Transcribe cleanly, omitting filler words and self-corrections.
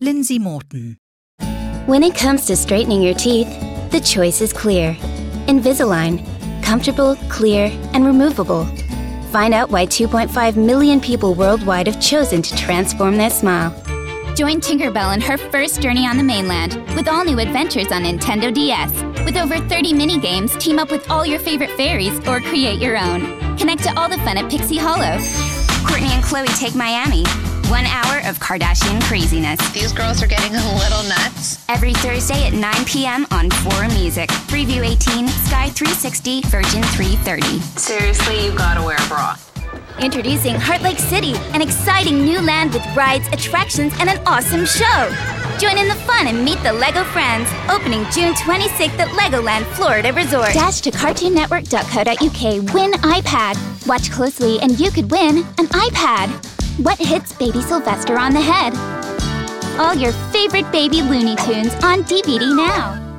Lindsay Morton. When it comes to straightening your teeth, the choice is clear. Invisalign. Comfortable, clear, and removable. Find out why 2.5 million people worldwide have chosen to transform their smile. Join Tinkerbell in her first journey on the mainland with all new adventures on Nintendo DS. With over 30 mini-games, team up with all your favorite fairies or create your own. Connect to all the fun at Pixie Hollow. Courtney and Chloe Take Miami. 1 hour of Kardashian craziness. These girls are getting a little nuts. Every Thursday at 9 p.m. on 4 Music. Freeview 18, Sky 360, Virgin 330. Seriously, you gotta wear a bra. Introducing Heart Lake City, an exciting new land with rides, attractions, and an awesome show. Join in the fun and meet the LEGO friends. Opening June 26th at Legoland Florida Resort. Dash to cartoonnetwork.co.uk. Win iPad. Watch closely and you could win an iPad. What hits Baby Sylvester on the head? All your favorite baby Looney Tunes on DVD now.